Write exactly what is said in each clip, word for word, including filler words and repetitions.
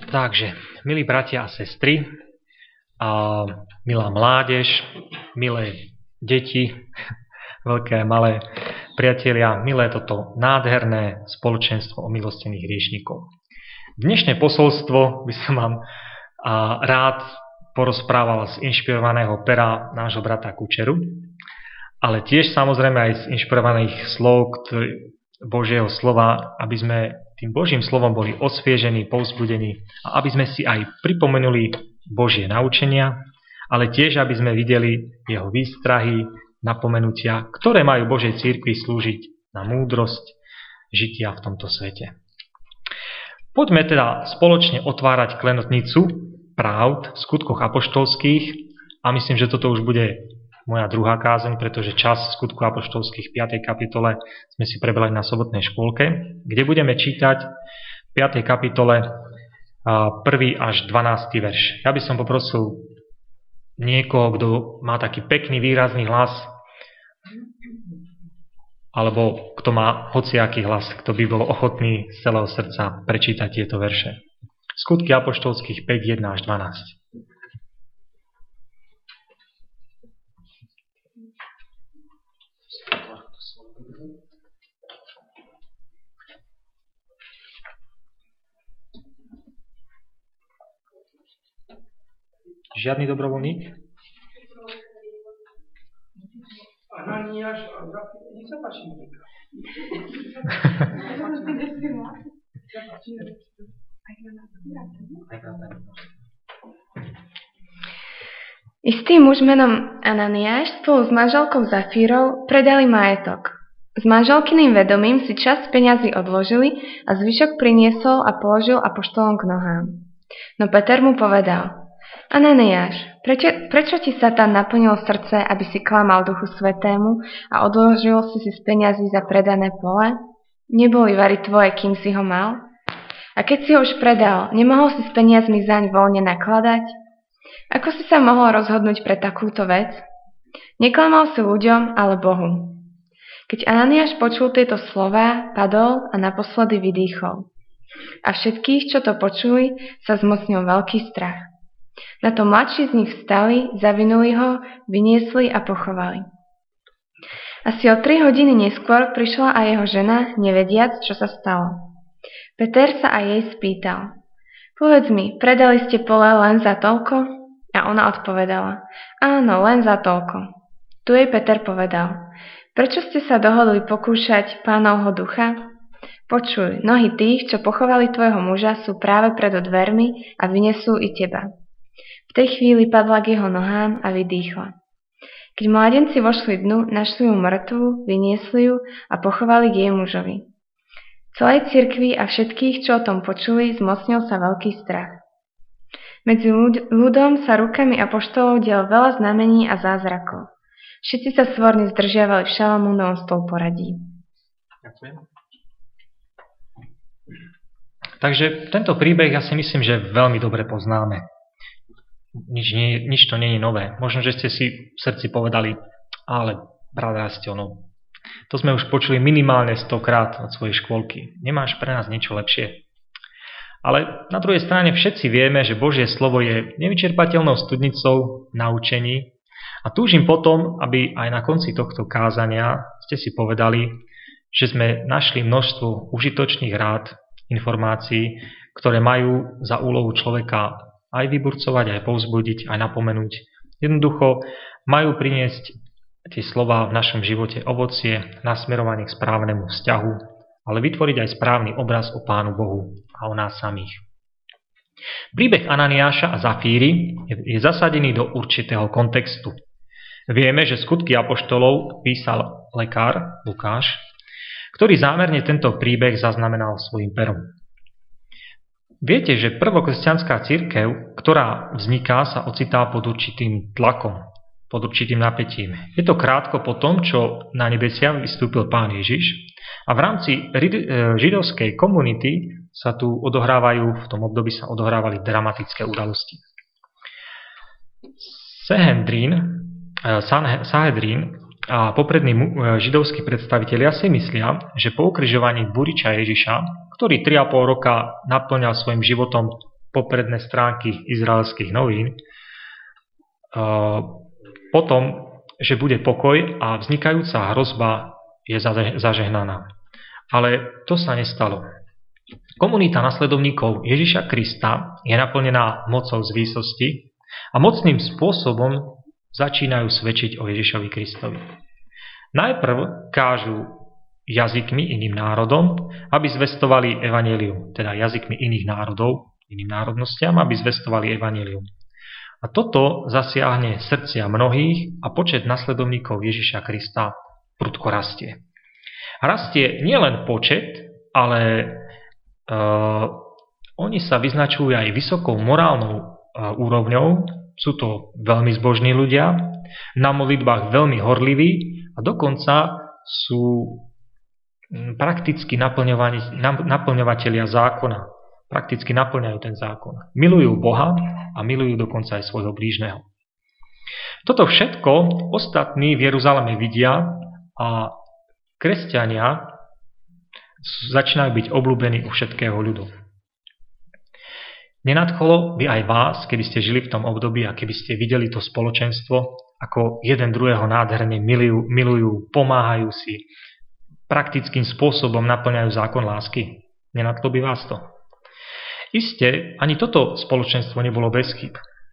Takže, milí bratia a sestry, a milá mládež, milé deti, veľké a malé priatelia, milé toto nádherné spoločenstvo omilostených hriešnikov. Dnešné posolstvo by som vám a, rád porozprával z inšpirovaného pera nášho brata Kučeru, ale tiež samozrejme aj z inšpirovaných slov Božieho slova, aby sme tým Božím slovom boli osviežení, povzbudení a aby sme si aj pripomenuli Božie naučenia, ale tiež aby sme videli jeho výstrahy, napomenutia, ktoré majú Božej cirkvi slúžiť na múdrosť žitia v tomto svete. Poďme teda spoločne otvárať klenotnicu Pravd v skutkoch apoštolských a myslím, že toto už bude moja druhá kázeň, pretože čas skutku apoštolských v piatej kapitole sme si prebrali na sobotnej škôlke, kde budeme čítať v piatej kapitole prvý až dvanásty verš. Ja by som poprosil niekoho, kto má taký pekný, výrazný hlas, alebo kto má hociaký hlas, kto by bol ochotný z celého srdca prečítať tieto verše. Skutky apoštolských päť, jeden až dvanásť. Žiadny dobrovoľník? Ananiáš a Zafíra. Nech sa páči. Istý muž menom Ananiáš spolu s manželkou Zafírou predali majetok. S manželkyným vedomím si časť peňazí odložili a zvyšok priniesol a položil apoštolom k nohám. No Peter mu povedal: Ananiáš, prečo, prečo ti Satan naplnil srdce, aby si klamal Duchu Svätému a odložil si si z peňazí za predané pole? Neboli vary tvoje, kým si ho mal? A keď si ho už predal, nemohol si s peniazmi zaň voľne nakladať? Ako si sa mohol rozhodnúť pre takúto vec? Neklamal si ľuďom, ale Bohu. Keď Ananiáš počul tieto slová, padol a naposledy vydýchol. A všetkých, čo to počuli, sa zmocnil veľký strach. Na to mladší z nich vstali, zavinuli ho, vyniesli a pochovali. Asi o tri hodiny neskôr prišla aj jeho žena, nevediac, čo sa stalo. Peter sa aj jej spýtal: Povedz mi, predali ste pole len za toľko? A ona odpovedala: Áno, len za toľko. Tu jej Peter povedal: Prečo ste sa dohodli pokúšať Pánovho ducha? Počuj, nohy tých, čo pochovali tvojho muža, sú práve pred dvermi a vynesú i teba. V tej chvíli padla k jeho nohám a vydýchla. Keď mládenci vošli dnu, našli ju mŕtvu, vyniesli ju a pochovali k jej mužovi. Celej cirkvi a všetkých, čo o tom počuli, zmocnil sa veľký strach. Medzi ľudom sa rukami apoštolov dial veľa znamení a zázrakov. Všetci sa svorne zdržiavali v Šalamúnovom stĺporadí. Ďakujem. Takže tento príbeh ja si myslím, že veľmi dobre poznáme. Nič, nie, nič to nie je nové. Možno, že ste si v srdci povedali: ale brat Rastionov, to sme už počuli minimálne stokrát od svojej škôlky. Nemáš pre nás niečo lepšie? Ale na druhej strane všetci vieme, že Božie slovo je nevyčerpateľnou studnicou naučení a túžim potom, aby aj na konci tohto kázania ste si povedali, že sme našli množstvo užitočných rád, informácií, ktoré majú za úlohu človeka aj vyburcovať, aj povzbudiť, aj napomenúť. Jednoducho majú priniesť tie slová v našom živote ovocie, nasmerované k správnemu vzťahu, ale vytvoriť aj správny obraz o Pánu Bohu a o nás samých. Príbeh Ananiáša a Zafíry je zasadený do určitého kontextu. Vieme, že skutky apoštolov písal lekár Lukáš, ktorý zámerne tento príbeh zaznamenal svojím perom. Viete, že prvokresťanská cirkev, ktorá vzniká, sa ocitá pod určitým tlakom, pod určitým napätím. Je to krátko po tom, čo na nebesia vystúpil Pán Ježiš a v rámci židovskej komunity sa tu odohrávajú, v tom období sa odohrávali dramatické udalosti. Sanhedrin, Sanhedrin a poprední židovskí predstavitelia si myslia, že po ukrižovaní buriča Ježiša, ktorý tri a pol roka naplňal svojim životom popredné stránky izraelských novín, potom, že bude pokoj a vznikajúca hrozba je zažehnaná. Ale to sa nestalo. Komunita nasledovníkov Ježiša Krista je naplnená mocou z výsosti a mocným spôsobom začínajú svedčiť o Ježišovi Kristovi. Najprv kážu jazykmi iným národom, aby zvestovali evanjelium, teda jazykmi iných národov, iným národnostiam, aby zvestovali evanjelium. A toto zasiahne srdcia mnohých a počet nasledovníkov Ježiša Krista prudko rastie. Rastie nielen počet, ale uh, oni sa vyznačujú aj vysokou morálnou uh, úrovňou. Sú to veľmi zbožní ľudia, na modlitbách veľmi horliví a dokonca sú prakticky naplňovatelia zákona. Prakticky naplňajú ten zákon. Milujú Boha a milujú dokonca aj svojho blížneho. Toto všetko ostatní v Jeruzaleme vidia a kresťania začínajú byť obľúbení u všetkého ľudu. Nenadchlo by aj vás, keby ste žili v tom období a keby ste videli to spoločenstvo, ako jeden druhého nádherne milujú, milujú pomáhajú si, praktickým spôsobom naplňajú zákon lásky? Nenadchlo by vás to? Isté, ani toto spoločenstvo nebolo bez chýb.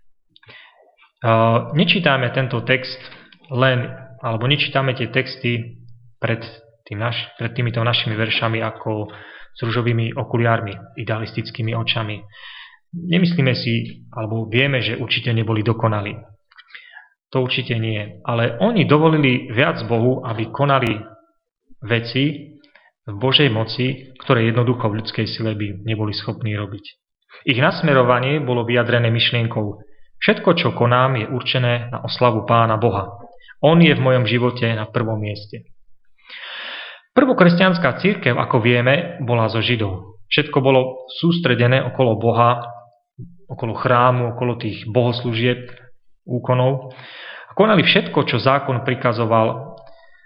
Uh, nečítame tento text len, alebo nečítame tie texty pred, tým naš, pred týmito našimi veršami ako s ružovými okuliármi, idealistickými očami. Nemyslíme si, alebo vieme, že určite neboli dokonalí. To určite nie. Ale oni dovolili viac Bohu, aby konali veci v Božej moci, ktoré jednoducho v ľudskej sile by neboli schopní robiť. Ich nasmerovanie bolo vyjadrené myšlienkou: všetko, čo konám, je určené na oslavu Pána Boha. On je v mojom živote na prvom mieste. Prvokresťanská cirkev, ako vieme, bola zo Židov. Všetko bolo sústredené okolo Boha, okolo chrámu, okolo tých bohoslúžieb, úkonov. Konali všetko, čo zákon prikazoval.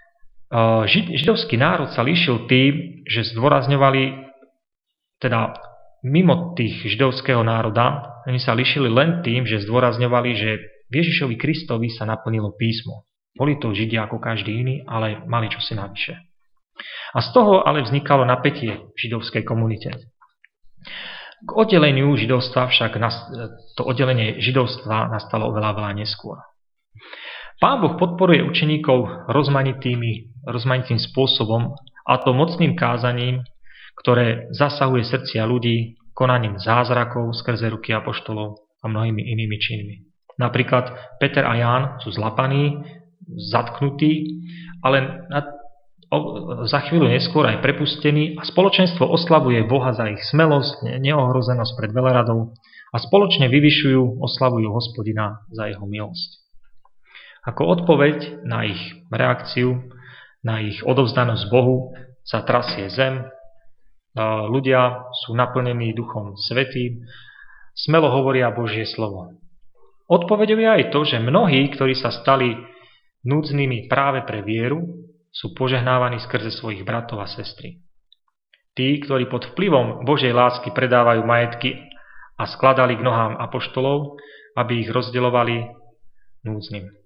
Židovský národ sa líšil tým, že zdôrazňovali, teda mimo tých židovského národa, oni sa líšili len tým, že zdôrazňovali, že v Ježišovi Kristovi sa naplnilo písmo. Boli to Židia ako každý iný, ale mali čosi navyše. A z toho ale vznikalo napätie v židovskej komunite. K oddeleniu židovstva však to oddelenie židovstva nastalo oveľa veľa neskôr. Pán Boh podporuje učeníkov rozmanitými, rozmanitým spôsobom, a to mocným kázaním, ktoré zasahuje srdcia ľudí, konaním zázrakov skrze ruky apoštolov a mnohými inými činmi. Napríklad Peter a Ján sú zlapaní, zatknutí, ale na, o, za chvíľu neskôr aj prepustení a spoločenstvo oslavuje Boha za ich smelosť, neohrozenosť pred veľradou a spoločne vyvyšujú, oslavujú Hospodina za jeho milosť. Ako odpoveď na ich reakciu, na ich odovzdanosť Bohu sa trasie zem, ľudia sú naplnení Duchom Svätým, smelo hovoria Božie slovo. Odpoveďou je aj to, že mnohí, ktorí sa stali núdznymi práve pre vieru, sú požehnávaní skrze svojich bratov a sestry. Tí, ktorí pod vplyvom Božej lásky predávajú majetky a skladali k nohám apoštolov, aby ich rozdeľovali núdznym.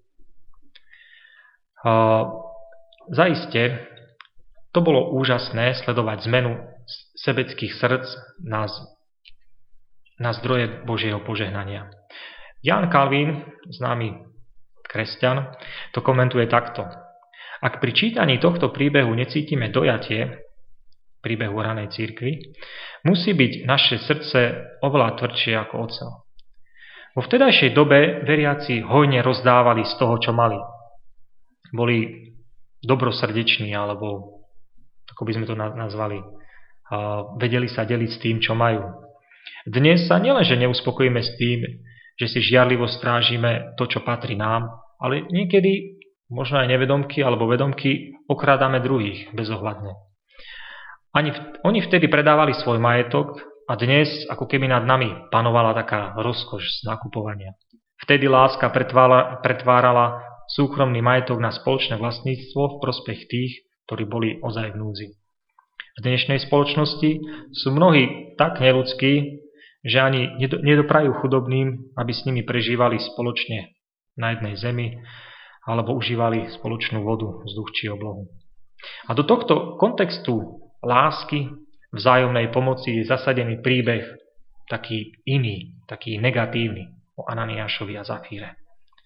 Uh, zaiste, to bolo úžasné sledovať zmenu sebeckých srdc na, na zdroje Božieho požehnania. Jan Kalvín, známy kresťan, to komentuje takto. Ak pri čítaní tohto príbehu necítime dojatie, príbehu ranej cirkvi, musí byť naše srdce oveľa tvrdšie ako oceľ. Vo vtedajšej dobe veriaci hojne rozdávali z toho, čo mali. Boli dobrosrdeční, alebo ako by sme to nazvali, vedeli sa deliť s tým, čo majú. Dnes sa nielenže neuspokojíme s tým, že si žiarlivo strážime to, čo patrí nám, ale niekedy, možno aj nevedomky alebo vedomky, okrádame druhých bezohľadne. Ani v, oni vtedy predávali svoj majetok a dnes ako keby nad nami panovala taká rozkoš z nakupovania. Vtedy láska pretvárala, pretvárala súkromný majetok na spoločné vlastníctvo v prospech tých, ktorí boli ozaj v núdzi. V dnešnej spoločnosti sú mnohí tak neľudskí, že ani nedoprajú chudobným, aby s nimi prežívali spoločne na jednej zemi, alebo užívali spoločnú vodu, vzduch či oblohu. A do tohto kontextu lásky, vzájomnej pomoci je zasadený príbeh taký iný, taký negatívny o Ananiášovi a Zafíre.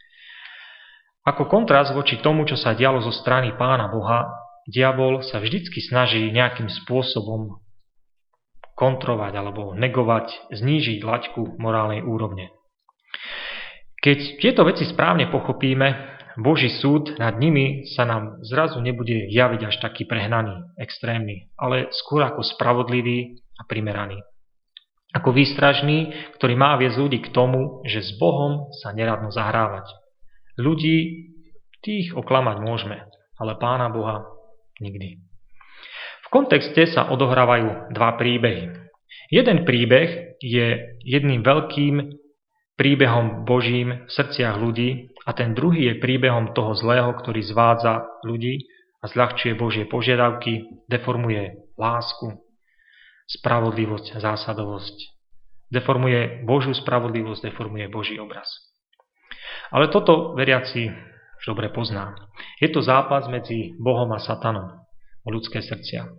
Ako kontrast voči tomu, čo sa dialo zo strany Pána Boha, diabol sa vždycky snaží nejakým spôsobom kontrovať alebo negovať, znížiť laťku morálnej úrovne. Keď tieto veci správne pochopíme, Boží súd nad nimi sa nám zrazu nebude javiť až taký prehnaný, extrémny, ale skôr ako spravodlivý a primeraný. Ako výstražný, ktorý má viesť ľudí k tomu, že s Bohom sa neradno zahrávať. Ľudí, tých oklamať môžeme, ale Pána Boha nikdy. V kontexte sa odohrávajú dva príbehy. Jeden príbeh je jedným veľkým príbehom Božím v srdciach ľudí a ten druhý je príbehom toho zlého, ktorý zvádza ľudí a zľahčuje Božie požiadavky, deformuje lásku, spravodlivosť, zásadovosť. Deformuje Božiu spravodlivosť, deformuje Boží obraz. Ale toto veriaci už dobre pozná. Je to zápas medzi Bohom a Satanom o ľudské srdcia.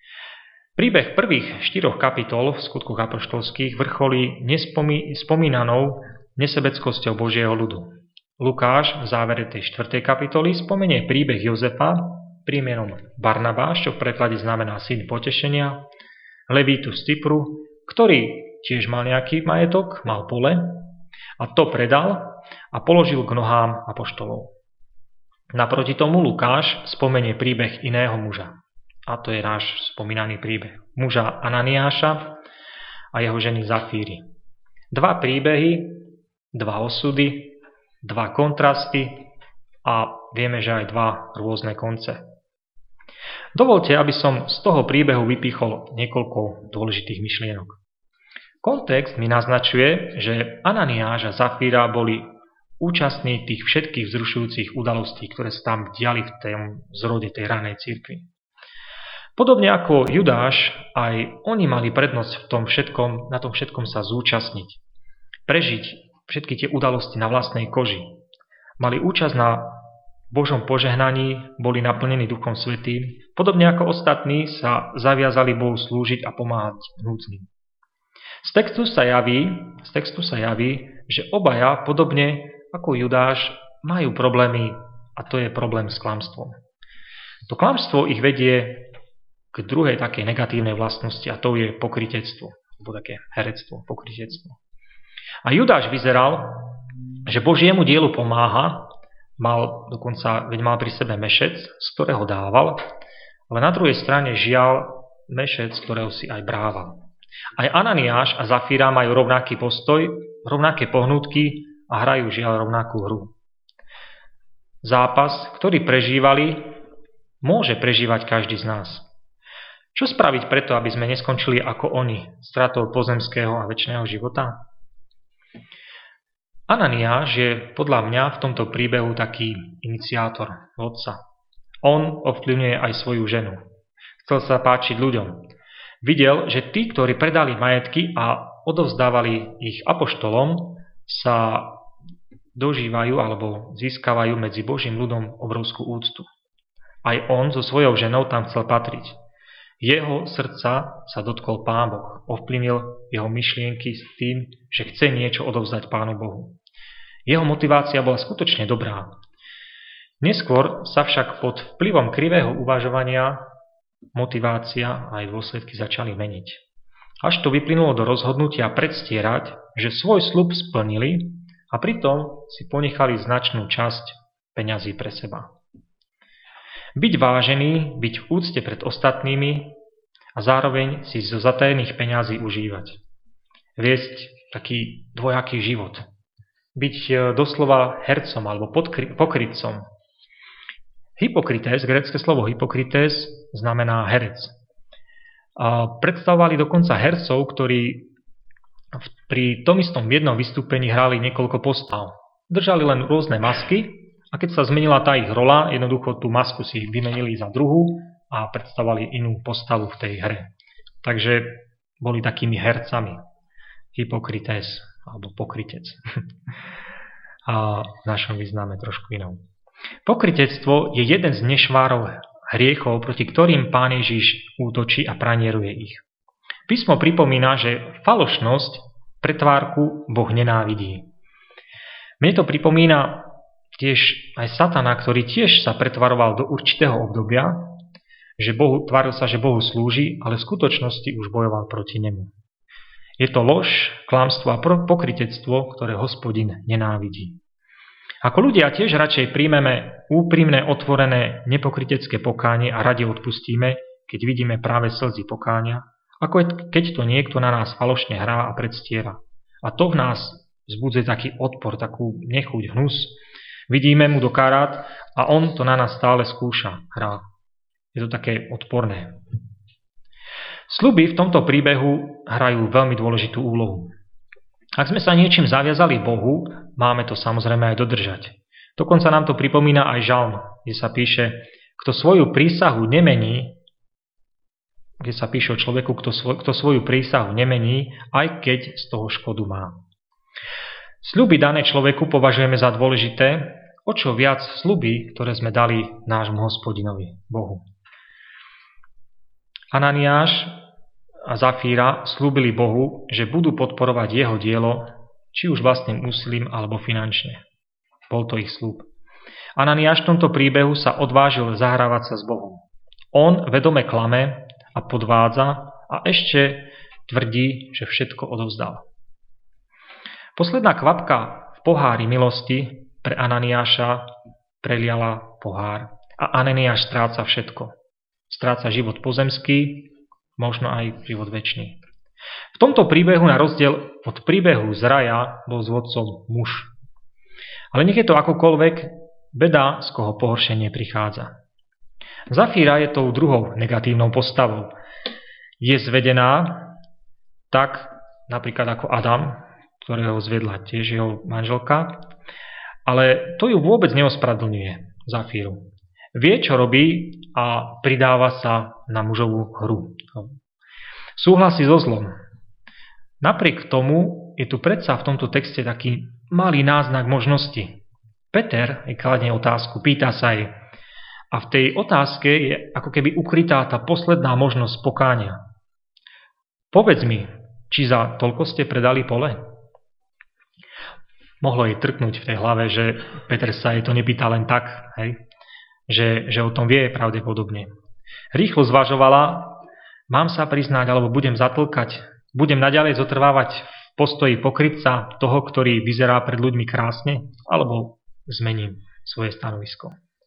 Príbeh prvých štyroch kapitol v Skutkoch apoštolských vrcholí nespomí, spomínanou nesebeckosťou Božieho ľudu. Lukáš v závere tej štvrtej kapitoly spomenie príbeh Jozefa prímenom Barnabáš, čo v preklade znamená syn potešenia, Levítu z Cypru, ktorý tiež mal nejaký majetok, mal pole a to predal a položil k nohám apoštolov. Naproti tomu Lukáš spomenie príbeh iného muža. A to je náš spomínaný príbeh. Muža Ananiáša a jeho ženy Zafíry. Dva príbehy, dva osudy, dva kontrasty a vieme, že aj dva rôzne konce. Dovolte, aby som z toho príbehu vypichol niekoľko dôležitých myšlienok. Kontext mi naznačuje, že Ananiáš a Zafíra boli účastní tých všetkých vzrušujúcich udalostí, ktoré sa tam diali v tom zrode tej ranej cirkvi. Podobne ako Judáš, aj oni mali prednosť v tom všetkom, na tom všetkom sa zúčastniť. Prežiť všetky tie udalosti na vlastnej koži. Mali účasť na Božom požehnaní, boli naplnení Duchom Svätým. Podobne ako ostatní sa zaviazali Bohu slúžiť a pomáhať núdznym. Z textu sa javí, z textu sa javí, že obaja, podobne ako Judáš, majú problémy a to je problém s klamstvom. To klamstvo ich vedie k druhej takej negatívnej vlastnosti a to je pokrytectvo, alebo také herectvo, pokrytectvo. A Judáš vyzeral, že Božiemu dielu pomáha, mal dokonca, veď mal pri sebe mešec, z ktorého dával, ale na druhej strane žiaľ mešec, z ktorého si aj brával. Aj Ananiáš a Zafíra majú rovnaký postoj, rovnaké pohnutky a hrajú žiaľ rovnakú hru. Zápas, ktorý prežívali, môže prežívať každý z nás. Čo spraviť preto, aby sme neskončili ako oni, stratou pozemského a večného života? Ananiáš je podľa mňa v tomto príbehu taký iniciátor, vodca. On ovplyvňuje aj svoju ženu. Chcel sa páčiť ľuďom. Videl, že tí, ktorí predali majetky a odovzdávali ich apoštolom, sa dožívajú alebo získavajú medzi Božím ľudom obrovskú úctu. Aj on so svojou ženou tam chcel patriť. Jeho srdca sa dotkol Pán Boh, ovplyvnil jeho myšlienky s tým, že chce niečo odovzdať Pánu Bohu. Jeho motivácia bola skutočne dobrá. Neskôr sa však pod vplyvom krivého uvažovania motivácia a aj dôsledky začali meniť. Až to vyplynulo do rozhodnutia predstierať, že svoj sľub splnili a pritom si ponechali značnú časť peňazí pre seba. Byť vážený, byť v úcte pred ostatnými a zároveň si zo zatajených peňazí užívať. Viesť taký dvojaký život. Byť doslova hercom alebo pokrytcom. Hypokrités, grécke slovo hypokrités znamená herec. A predstavovali dokonca hercov, ktorí pri tom istom jednom vystúpení hrali niekoľko postav. Držali len rôzne masky a keď sa zmenila tá ich rola, jednoducho tú masku si vymenili za druhú a predstavovali inú postavu v tej hre. Takže boli takými hercami. hypokrites, alebo pokrytec. A v našom význame trošku inom. Pokrytectvo je jeden z nešvárov hriechov, proti ktorým Pán Ježiš útočí a pranieruje ich. Písmo pripomína, že falošnosť, pretvárku Boh nenávidí. Mne to pripomína tiež aj Satana, ktorý tiež sa pretvaroval do určitého obdobia, že Bohu, tváril sa, že Bohu slúži, ale v skutočnosti už bojoval proti nemu. Je to lož, klamstvo a pokrytectvo, ktoré Hospodin nenávidí. Ako ľudia tiež radšej príjmeme úprimné, otvorené, nepokrytecké pokánie a radi odpustíme, keď vidíme práve slzy pokánia, ako keď to niekto na nás falošne hrá a predstiera. A to v nás vzbudzuje taký odpor, takú nechuť, hnus. Vidíme mu do karát a on to na nás stále skúša, hrá. Je to také odporné. Sľuby v tomto príbehu hrajú veľmi dôležitú úlohu. Ak sme sa niečím zaviazali Bohu, máme to samozrejme aj dodržať. Dokonca nám to pripomína aj žalm, kde sa píše, kto svoju prísahu nemení, kde sa píše o človeku, kto, svoj, kto svoju prísahu nemení, aj keď z toho škodu má. Sľuby dané človeku považujeme za dôležité, o čo viac sľuby, ktoré sme dali nášmu Hospodinovi, Bohu. Ananiáš a Zafíra slúbili Bohu, že budú podporovať jeho dielo, či už vlastným úsilím alebo finančne. Bol to ich sľub. Ananiáš v tomto príbehu sa odvážil zahrávať sa s Bohom. On vedome klame a podvádza a ešte tvrdí, že všetko odovzdal. Posledná kvapka v pohári milosti pre Ananiáša preliala pohár a Ananiáš stráca všetko. Stráca život pozemský, možno aj život večný. V tomto príbehu na rozdiel od príbehu z raja bol s vodcom muž. Ale nech je to akokoľvek, beda, z koho pohoršenie prichádza. Zafíra je tou druhou negatívnou postavou. Je zvedená tak napríklad ako Adam, ktorého zvedla tiež jeho manželka, ale to ju vôbec neospravedlňuje Zafíru. Vie, čo robí a pridáva sa na mužovú hru. Súhlasí so zlom. Napriek tomu je tu predsa v tomto texte taký malý náznak možnosti. Peter jej kladne otázku, pýta sa jej. A v tej otázke je ako keby ukrytá tá posledná možnosť pokánia. Povedz mi, či za toľko ste predali pole? Mohlo jej trknúť v tej hlave, že Peter sa jej to nepýta len tak, hej? Že, že o tom vie pravdepodobne. Rýchlo zvažovala, mám sa priznať, alebo budem zatlkať, budem naďalej zotrvávať v postoji pokrytca toho, ktorý vyzerá pred ľuďmi krásne, alebo zmením svoje stanovisko.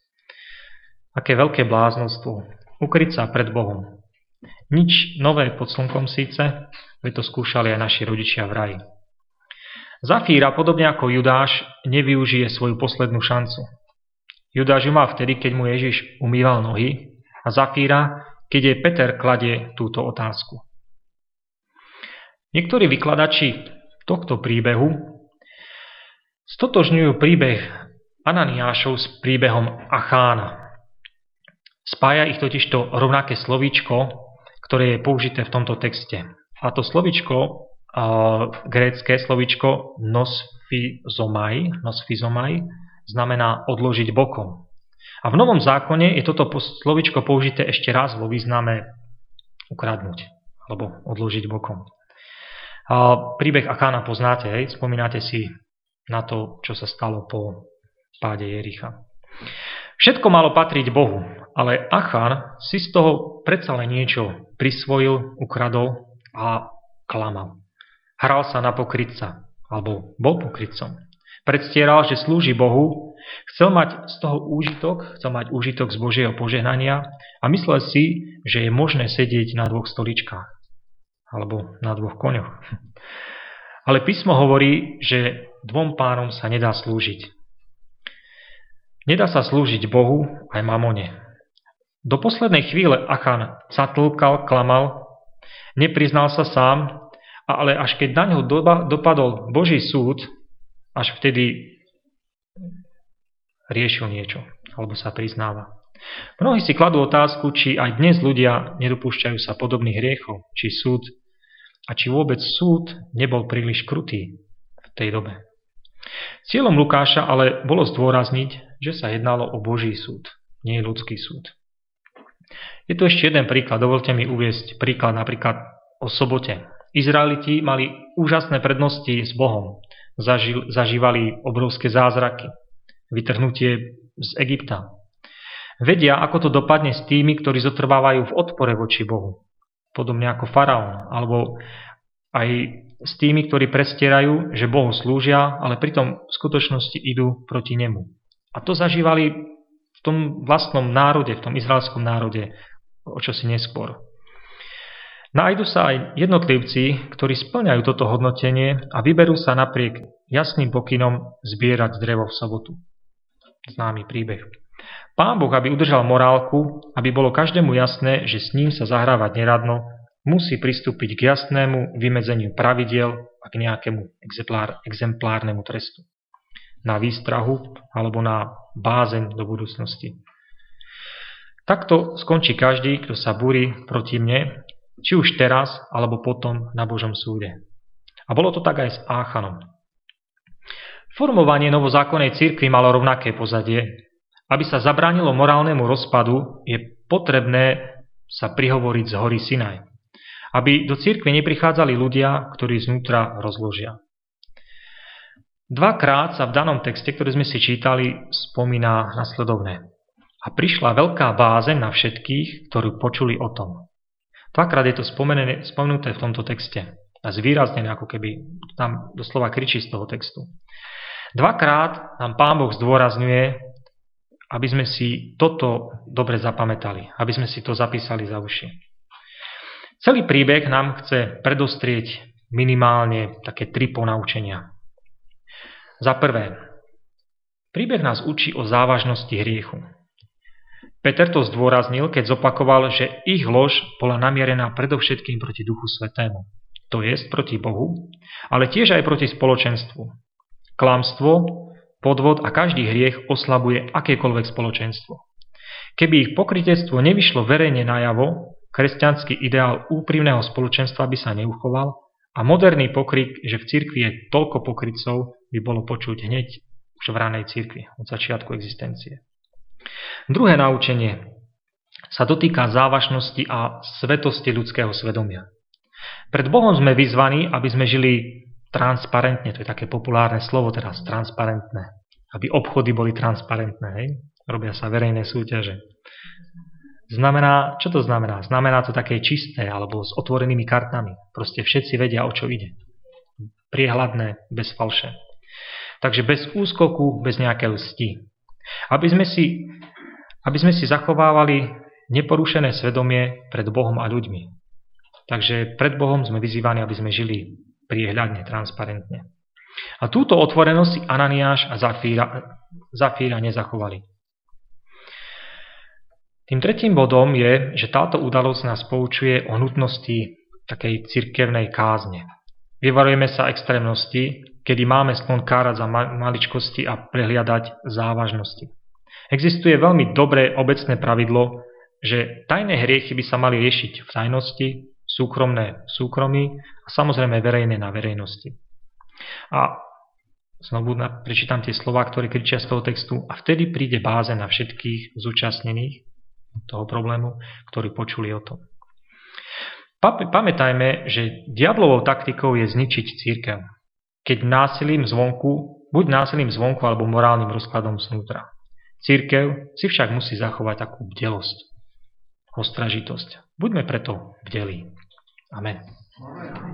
Aké veľké bláznostvo. Ukryť sa pred Bohom. Nič nové pod slnkom síce, veď to skúšali aj naši rodičia v raji. Zafíra, podobne ako Judáš, nevyužije svoju poslednú šancu. Judáš ju mal vtedy, keď mu Ježiš umýval nohy, a Zafíra, keď jej Peter kladie túto otázku. Niektorí vykladači tohto príbehu stotožňujú príbeh Ananiášov s príbehom Achána. Spája ich totižto rovnaké slovíčko, ktoré je použité v tomto texte. A to slovíčko, uh, grécke slovíčko nosfizomai, nosfizomai, znamená odložiť bokom. A v Novom zákone je toto slovíčko použité ešte raz vo význame ukradnúť, alebo odložiť bokom. A príbeh Achána poznáte, hej? Spomínate si na to, čo sa stalo po páde Jericha. Všetko malo patriť Bohu, ale Achán si z toho predsa len niečo prisvojil, ukradol a klamal. Hral sa na pokrytca, alebo bol pokrytcom. Predstieral, že slúži Bohu, chcel mať z toho úžitok, chcel mať úžitok z Božieho požehnania a myslel si, že je možné sedieť na dvoch stoličkách alebo na dvoch koňoch. Ale písmo hovorí, že dvom pánom sa nedá slúžiť. Nedá sa slúžiť Bohu aj mamone. Do poslednej chvíle Achán catlkal, klamal, nepriznal sa sám, ale až keď na ňo dopadol Boží súd, až vtedy riešil niečo, alebo sa priznáva. Mnohí si kladú otázku, či aj dnes ľudia nedopúšťajú sa podobných hriechov, či súd a či vôbec súd nebol príliš krutý v tej dobe. Cieľom Lukáša ale bolo zdôrazniť, že sa jednalo o Boží súd, nie ľudský súd. Je tu ešte jeden príklad, dovolte mi uviesť príklad napríklad o sobote. Izraeliti mali úžasné prednosti s Bohom, Zažil, zažívali obrovské zázraky, vytrhnutie z Egypta. Vedia, ako to dopadne s tými, ktorí zotrvávajú v odpore voči Bohu, podobne ako faraón, alebo aj s tými, ktorí predstierajú, že Bohu slúžia, ale pritom v skutočnosti idú proti nemu. A to zažívali v tom vlastnom národe, v tom izraelskom národe, o čosi neskôr. Nájdu sa aj jednotlivci, ktorí spĺňajú toto hodnotenie a vyberú sa napriek jasným pokynom zbierať drevo v sobotu. Známy príbeh. Pán Boh, aby udržal morálku, aby bolo každému jasné, že s ním sa zahrávať neradno, musí pristúpiť k jasnému vymedzeniu pravidiel a k nejakému exemplár, exemplárnemu trestu. Na výstrahu alebo na bázeň do budúcnosti. Takto skončí každý, kto sa búri proti mne, či už teraz, alebo potom na Božom súde. A bolo to tak aj s Áchanom. Formovanie novozákonnej cirkvi malo rovnaké pozadie. Aby sa zabránilo morálnemu rozpadu, je potrebné sa prihovoriť z hory Sinaj. Aby do cirkvi neprichádzali ľudia, ktorí znútra rozložia. Dvakrát sa v danom texte, ktorý sme si čítali, spomína nasledovné. A prišla veľká bázeň na všetkých, ktorí počuli o tom. Dvakrát je to spomenuté v tomto texte a zvýraznené, ako keby tam doslova kričí z toho textu. Dvakrát nám Pán Boh zdôrazňuje, aby sme si toto dobre zapamätali, aby sme si to zapísali za uši. Celý príbeh nám chce predostrieť minimálne také tri ponaučenia. Za prvé, príbeh nás učí o závažnosti hriechu. Peter to zdôraznil, keď zopakoval, že ich lož bola namierená predovšetkým proti Duchu Svätému. To jest proti Bohu, ale tiež aj proti spoločenstvu. Klamstvo, podvod a každý hriech oslabuje akékoľvek spoločenstvo. Keby ich pokrytectvo nevyšlo verejne najavo, kresťanský ideál úprimného spoločenstva by sa neuchoval a moderný pokrik, že v cirkvi je toľko pokrytcov, by bolo počuť hneď už v ranej cirkvi, od začiatku existencie. Druhé naučenie sa dotýka závažnosti a svetosti ľudského svedomia. Pred Bohom sme vyzvaní, aby sme žili transparentne, to je také populárne slovo teraz, transparentné. Aby obchody boli transparentné, hej? Robia sa verejné súťaže. Znamená, čo to znamená? Znamená to také čisté, alebo s otvorenými kartami. Proste všetci vedia, o čo ide. Priehľadné, bez falše. Takže bez úskoku, bez nejaké lsti. Aby sme si, aby sme si zachovávali neporušené svedomie pred Bohom a ľuďmi. Takže pred Bohom sme vyzývaní, aby sme žili priehľadne, transparentne. A túto otvorenosť si Ananiáš a Zafíra, Zafíra nezachovali. Tým tretím bodom je, že táto udalosť nás poučuje o nutnosti takej cirkevnej kázne. Vyvarujeme sa extrémnosti, kedy máme sklon kárať za maličkosti a prehliadať závažnosti. Existuje veľmi dobré obecné pravidlo, že tajné hriechy by sa mali riešiť v tajnosti, súkromné v súkromí a samozrejme verejné na verejnosti. A znovu prečítam tie slová, ktoré kričia z toho textu. A vtedy príde báze na všetkých zúčastnených toho problému, ktorí počuli o tom. Pamätajme, že diablovou taktikou je zničiť cirkev. Keď násilím zvonku, buď násilím zvonku alebo morálnym rozkladom znútra. Cirkev si však musí zachovať takú bdelosť, ostražitosť. Buďme preto bdelí. Amen.